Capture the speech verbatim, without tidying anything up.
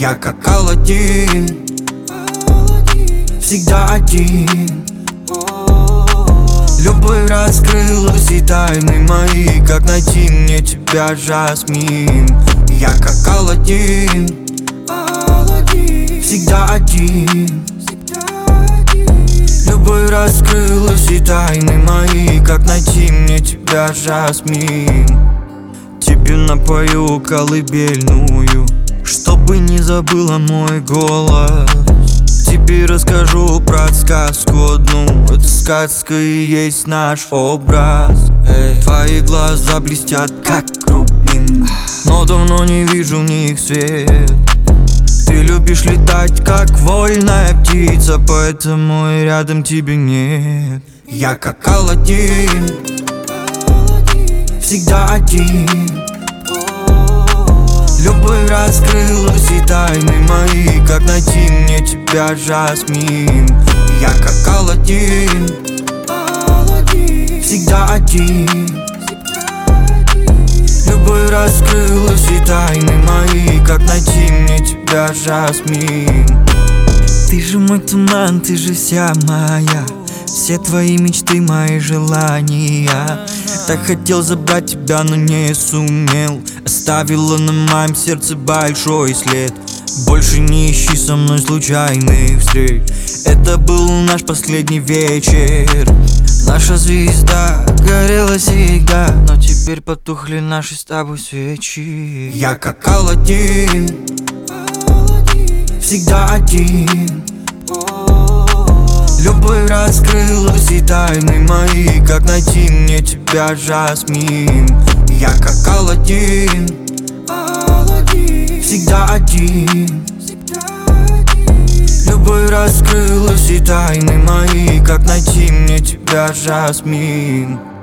Я как Аладдин, всегда один. Любовь раскрыла все тайны мои. Как найти мне тебя, Жасмин? Я как Аладдин, всегда один. Любовь раскрыла все тайны мои. Как найти мне тебя, Жасмин? Тебе напою колыбельную, чтобы не забыла мой голос. Тебе расскажу про сказку одну. Эта сказка и есть наш образ. Эй. Твои глаза блестят, как рубин, но давно не вижу в них свет. Ты любишь летать, как вольная птица, поэтому и рядом тебе нет. Я как Аладдин, всегда один. Любовь раскрыла все тайны мои. Как найти мне тебя, Жасмин? Я как Аладдин, всегда один. Любовь раскрыла все тайны мои. Как найти мне тебя, Жасмин? Ты же мой туман, ты же вся моя. Все твои мечты, мои желания. Так хотел забрать тебя, но не сумел. Оставила на моем сердце большой след. Больше не ищи со мной случайных встреч. Это был наш последний вечер. Наша звезда горела всегда, но теперь потухли наши с тобой свечи. Я как Аладдин, всегда один. Любовь раскрыла все тайны мои. Как найти мне тебя, Жасмин? Я как Аладдин, всегда один. Любовь раскрыла все тайны мои. Как найти мне тебя, Жасмин?